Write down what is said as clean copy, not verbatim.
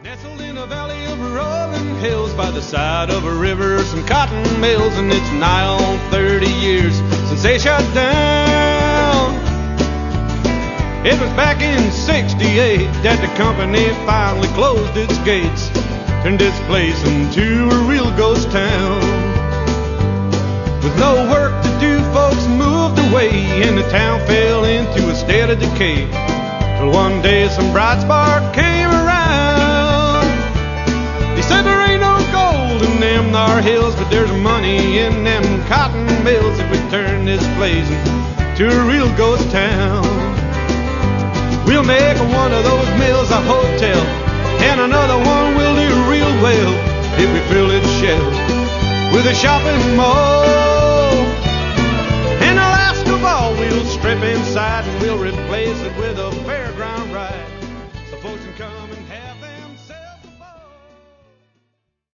Nestled in a valley of rolling hills by the side of a river are some cotton mills, and it's nigh on 30 years since they shut down. It was back in 68 that the company finally closed its gates, turned this place into a real ghost town. With no work to do, folks moved away, and the town fell into a state of decay, till one day some bright spark came around. They said there ain't no gold in them thar hills, but there's money in them cotton mills if we turn this place into a real ghost town. We'll make one of those mills a hotel, and another one will do real well if we fill its shelves with a shopping mall. And the last of all, we'll strip inside and we'll replace it with a fairground ride, so folks can come and